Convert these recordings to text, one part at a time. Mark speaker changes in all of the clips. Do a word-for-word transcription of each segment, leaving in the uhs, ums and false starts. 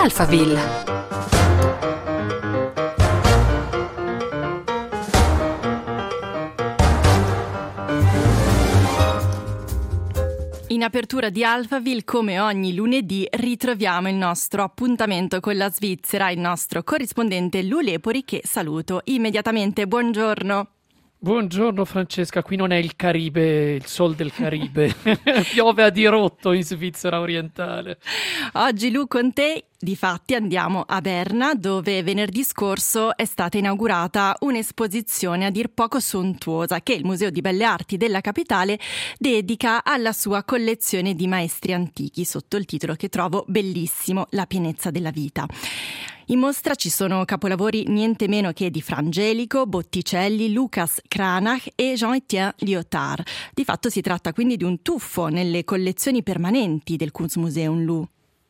Speaker 1: Alphaville. In apertura di Alphaville, come ogni lunedì, ritroviamo il nostro appuntamento con la Svizzera, il nostro corrispondente Lou Lepori, che saluto immediatamente. Buongiorno.
Speaker 2: Buongiorno Francesca, qui non è il Caribe, il sol del Caribe, piove a dirotto in Svizzera orientale.
Speaker 1: Oggi Lu con te, difatti andiamo a Berna, dove venerdì scorso è stata inaugurata un'esposizione a dir poco sontuosa che il Museo di Belle Arti della capitale dedica alla sua collezione di maestri antichi, sotto il titolo che trovo bellissimo, La pienezza della vita. In mostra ci sono capolavori niente meno che di Frangelico, Botticelli, Lucas Cranach e Jean-Étienne Lyotard. Di fatto si tratta quindi di un tuffo nelle collezioni permanenti del Kunstmuseum, Lu.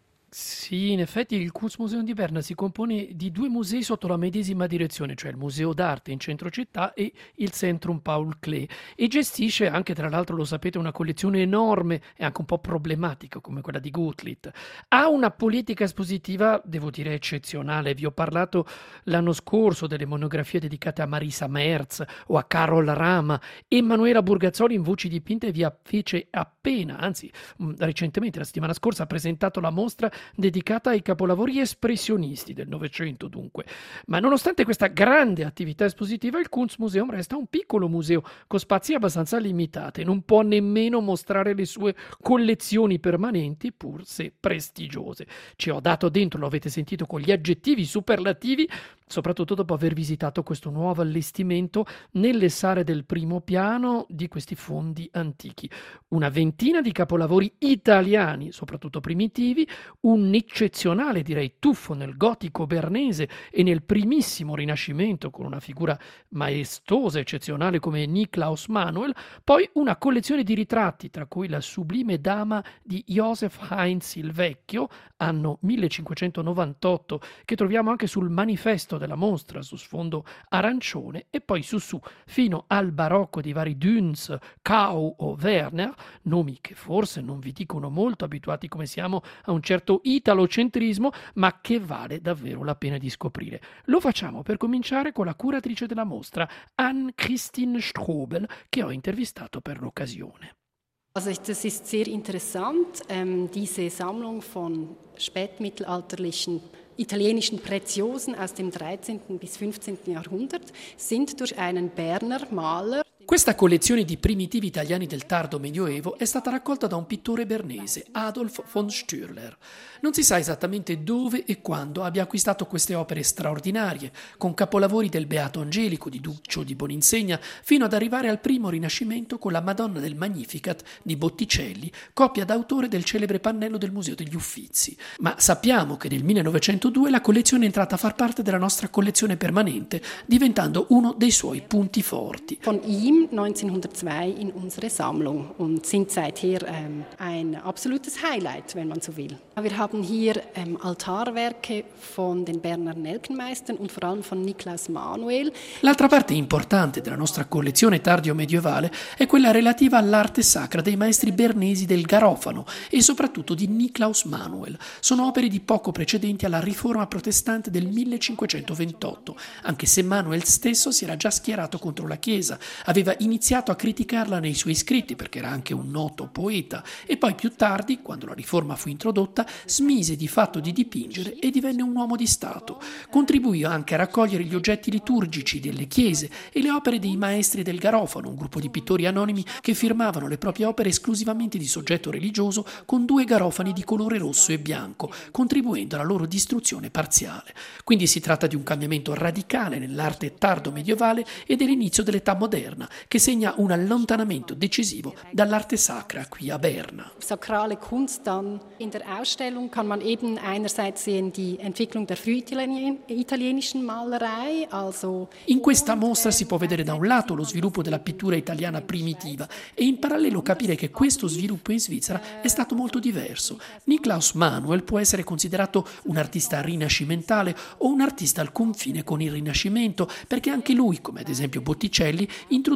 Speaker 2: Sì, in effetti il Kunstmuseum di Berna si compone di due musei sotto la medesima direzione, cioè il Museo d'Arte in centro città e il Centrum Paul Klee, e gestisce anche, tra l'altro lo sapete, una collezione enorme e anche un po' problematica come quella di Gutlitt. Ha una politica espositiva, devo dire, eccezionale. Vi ho parlato l'anno scorso delle monografie dedicate a Marisa Merz o a Carol Rama. Emanuela Burgazzoli in Voci dipinte vi fece appena, anzi recentemente, la settimana scorsa, ha presentato la mostra dedicata ai capolavori espressionisti del Novecento, dunque. Ma nonostante questa grande attività espositiva, il Kunstmuseum resta un piccolo museo con spazi abbastanza limitati, non può nemmeno mostrare le sue collezioni permanenti, pur se prestigiose. Ci ho dato dentro, lo avete sentito, con gli aggettivi superlativi, soprattutto dopo aver visitato questo nuovo allestimento nelle sale del primo piano di questi fondi antichi. Una ventina di capolavori italiani, soprattutto primitivi, un eccezionale, direi, tuffo nel gotico bernese e nel primissimo Rinascimento con una figura maestosa, eccezionale come Niklaus Manuel, poi una collezione di ritratti, tra cui la sublime dama di Joseph Heinz il Vecchio, anno millecinquecentonovantotto, che troviamo anche sul manifesto della mostra su sfondo arancione, e poi su su fino al barocco di vari Düns, Kau o Werner, nomi che forse non vi dicono molto, abituati come siamo a un certo italocentrismo, ma che vale davvero la pena di scoprire. Lo facciamo per cominciare con la curatrice della mostra, Ann-Christine Strobel, che ho intervistato per l'occasione.
Speaker 3: Also das ist sehr interessant, ähm, diese Sammlung von spätmittelalterlichen italienischen Preziosen aus dem dreizehnten bis fünfzehnten Jahrhundert sind durch einen Berner Maler.
Speaker 2: Questa collezione di primitivi italiani del tardo medioevo è stata raccolta da un pittore bernese, Adolf von Stürler. Non si sa esattamente dove e quando abbia acquistato queste opere straordinarie, con capolavori del Beato Angelico di Duccio di Boninsegna, fino ad arrivare al primo Rinascimento con la Madonna del Magnificat di Botticelli, copia d'autore del celebre pannello del Museo degli Uffizi. Ma sappiamo che nel millenovecentodue la collezione è entrata a far parte della nostra collezione permanente, diventando uno dei suoi punti forti.
Speaker 3: Von ihm neunzehnhundertzwei in unsere Sammlung und sind seither ähm, ein absolutes Highlight, wenn man so will. Wir haben hier ähm, Altarwerke von den Berner Nelkenmeistern und vor allem von Niklaus Manuel.
Speaker 2: L'altra parte importante della nostra collezione tardio-medievale è quella relativa all'arte sacra dei maestri bernesi del Garofano e soprattutto di Niklaus Manuel. Sono opere di poco precedenti alla riforma protestante del millecinquecentoventotto, anche se Manuel stesso si era già schierato contro la Chiesa, aveva iniziato a criticarla nei suoi scritti perché era anche un noto poeta, e poi più tardi, quando la riforma fu introdotta, smise di fatto di dipingere e divenne un uomo di Stato. Contribuì anche a raccogliere gli oggetti liturgici delle chiese e le opere dei maestri del Garofano, un gruppo di pittori anonimi che firmavano le proprie opere esclusivamente di soggetto religioso con due garofani di colore rosso e bianco, contribuendo alla loro distruzione parziale. Quindi si tratta di un cambiamento radicale nell'arte tardo medievale e dell'inizio dell'età moderna, che segna un allontanamento decisivo dall'arte sacra qui a Berna.
Speaker 3: Sakrale Kunst dann in der Ausstellung kann man eben einerseits sehen die Entwicklung der frühitalienischen Malerei, also
Speaker 2: in questa mostra si può vedere da un lato lo sviluppo della pittura italiana primitiva e in parallelo capire che questo sviluppo in Svizzera è stato molto diverso. Niklaus Manuel può essere considerato un artista rinascimentale o un artista al confine con il Rinascimento, perché anche lui, come ad esempio Botticelli, introduce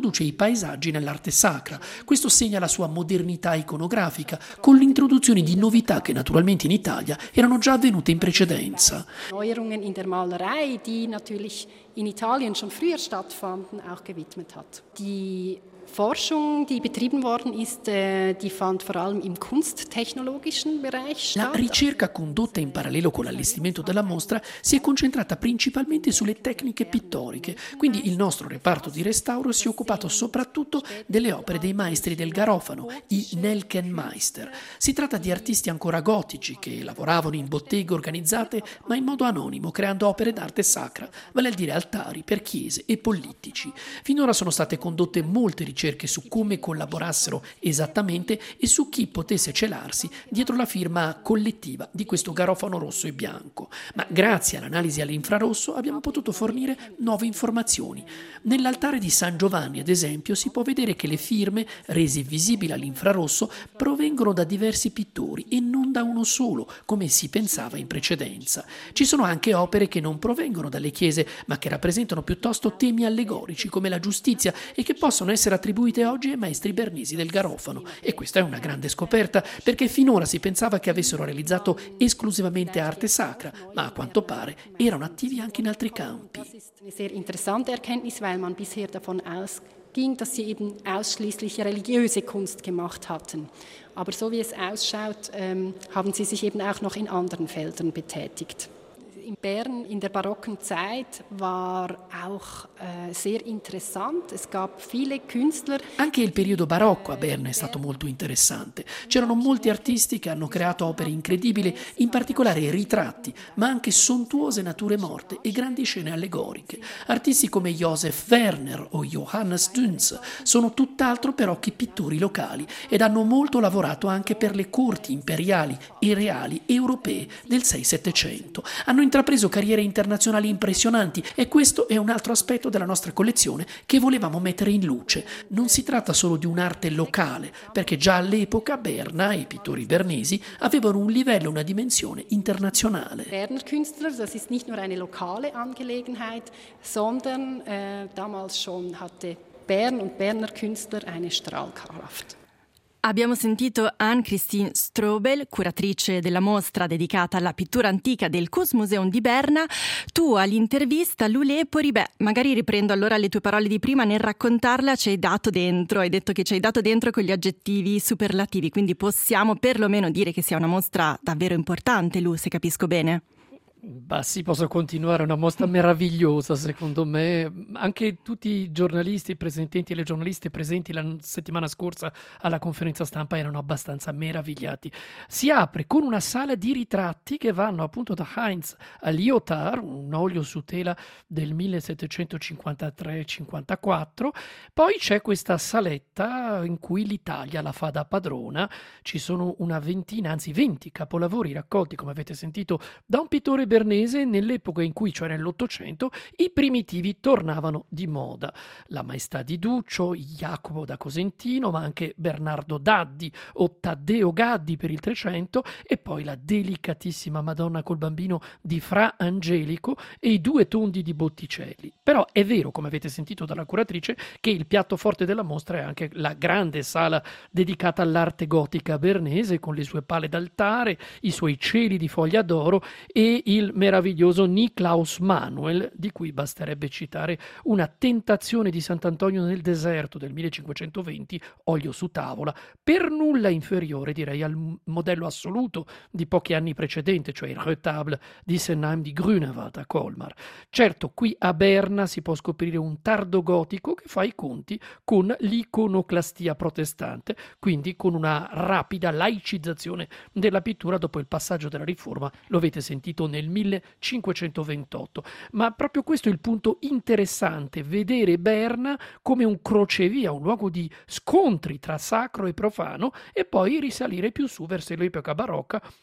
Speaker 2: introduce i paesaggi nell'arte sacra. Questo segna la sua modernità iconografica, con l'introduzione di novità che naturalmente in Italia erano già avvenute in precedenza.
Speaker 3: Neuerungen in der Malerei, die natürlich in Italien schon früher stattfanden, auch gewidmet hat. Die Forschung, die betrieben worden ist, die fand vor allem im kunsttechnologischen Bereich statt.
Speaker 2: La ricerca condotta in parallelo con l'allestimento della mostra si è concentrata principalmente sulle tecniche pittoriche, quindi il nostro reparto di restauro si è occupato soprattutto delle opere dei maestri del Garofano, i Nelkenmeister. Si tratta di artisti ancora gotici che lavoravano in botteghe organizzate ma in modo anonimo, creando opere d'arte sacra, vale a dire altari per chiese e pollittici. Finora sono state condotte molte ricerche su come collaborassero esattamente e su chi potesse celarsi dietro la firma collettiva di questo garofano rosso e bianco. Ma grazie all'analisi all'infrarosso abbiamo potuto fornire nuove informazioni. Nell'altare di San Giovanni, ad esempio, si può vedere che le firme, rese visibili all'infrarosso, provengono da diversi pittori e non da uno solo, come si pensava in precedenza. Ci sono anche opere che non provengono dalle chiese, ma che rappresentano piuttosto temi allegorici come la giustizia e che possono essere attribuite oggi ai maestri bernesi del Garofano. E questa è una grande scoperta, perché finora si pensava che avessero realizzato esclusivamente arte sacra, ma a quanto pare erano attivi anche in altri campi.
Speaker 3: Das ist eine sehr interessante Erkenntnis, weil man bisher davon ausging, dass sie eben ausschließlich religiöse Kunst gemacht hatten. Aber so wie es ausschaut, ähm, haben sie sich eben auch noch in anderen Feldern betätigt. In Bern in der barocken Zeit war auch äh, sehr interessant. Es gab viele Künstler.
Speaker 2: Anche il periodo barocco a Berna è stato molto interessante. C'erano molti artisti che hanno creato opere incredibili, in particolare ritratti, ma anche sontuose nature morte e grandi scene allegoriche. Artisti come Josef Werner o Johannes Dünz sono tutt'altro però che pittori locali ed hanno molto lavorato anche per le corti imperiali e reali europee del sei settecento. Hanno intrapreso carriere internazionali impressionanti e questo è un altro aspetto della nostra collezione che volevamo mettere in luce. Non si tratta solo di un'arte locale, perché già all'epoca Berna e i pittori bernesi avevano un livello, una dimensione internazionale.
Speaker 3: Berner Künstler, das ist nicht nur eine lokale Angelegenheit, sondern äh, damals schon hatte Bern und Berner Künstler eine Strahlkraft.
Speaker 1: Abbiamo sentito Anne-Christine Strobel, curatrice della mostra dedicata alla pittura antica del Kunstmuseum di Berna. Tu all'intervista Lulepori, beh, magari riprendo allora le tue parole di prima, nel raccontarla ci hai dato dentro, hai detto che ci hai dato dentro con gli aggettivi superlativi, quindi possiamo perlomeno dire che sia una mostra davvero importante, Lu, se capisco bene.
Speaker 2: Bah sì, posso continuare, è una mostra meravigliosa secondo me. Anche tutti i giornalisti presenti e le giornaliste presenti la settimana scorsa alla conferenza stampa erano abbastanza meravigliati. Si apre con una sala di ritratti che vanno appunto da Heinz a Lyotard, un olio su tela del millesettecentocinquantatré cinquantaquattro. Poi c'è questa saletta in cui l'Italia la fa da padrona. Ci sono una ventina, anzi venti capolavori raccolti, come avete sentito, da un pittore bernese nell'epoca in cui, cioè nell'Ottocento, i primitivi tornavano di moda. La Maestà di Duccio, Jacopo da Cosentino, ma anche Bernardo Daddi o Taddeo Gaddi per il Trecento, e poi la delicatissima Madonna col Bambino di Fra Angelico e i due tondi di Botticelli. Però è vero, come avete sentito dalla curatrice, che il piatto forte della mostra è anche la grande sala dedicata all'arte gotica bernese, con le sue pale d'altare, i suoi cieli di foglia d'oro e il meraviglioso Niklaus Manuel, di cui basterebbe citare una Tentazione di Sant'Antonio nel deserto del millecinquecentoventi, olio su tavola, per nulla inferiore direi al modello assoluto di pochi anni precedente, cioè il Retable di Senheim di Grünewald a Colmar. Certo, qui a Berna si può scoprire un tardo gotico che fa i conti con l'iconoclastia protestante, quindi con una rapida laicizzazione della pittura dopo il passaggio della Riforma, lo avete sentito nel millecinquecentoventotto. Ma proprio questo è il punto interessante, vedere Berna come un crocevia, un luogo di scontri tra sacro e profano, e poi risalire più su verso l'epoca barocca,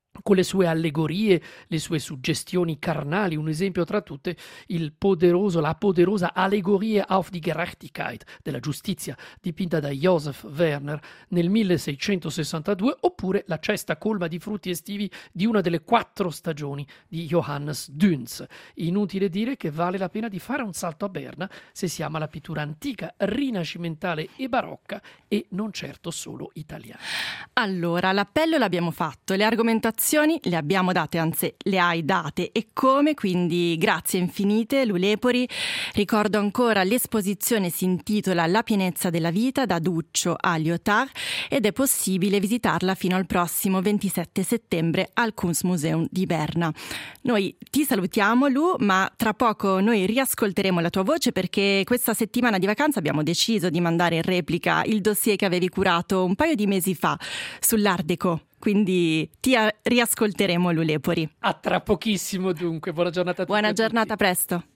Speaker 2: con le sue allegorie, le sue suggestioni carnali. Un esempio tra tutte, il poderoso, la poderosa Allegorie auf die Gerechtigkeit della giustizia, dipinta da Joseph Werner nel milleseicentosessantadue, oppure la cesta colma di frutti estivi di una delle quattro stagioni di Johannes Dünz. Inutile dire che vale la pena di fare un salto a Berna se si ama la pittura antica, rinascimentale e barocca e non certo solo italiana.
Speaker 1: Allora, l'appello l'abbiamo fatto, le argomentazioni le abbiamo date, anzi le hai date e come, quindi grazie infinite Lulepori. Ricordo ancora l'esposizione si intitola La pienezza della vita da Duccio a Lyotard ed è possibile visitarla fino al prossimo ventisette settembre al Kunstmuseum di Berna. Noi ti salutiamo Lu, ma tra poco noi riascolteremo la tua voce perché questa settimana di vacanza abbiamo deciso di mandare in replica il dossier che avevi curato un paio di mesi fa sull'Art Déco. Quindi ti riascolteremo Lulepori.
Speaker 2: A tra pochissimo dunque, buona giornata a tutti.
Speaker 1: Buona giornata, a presto.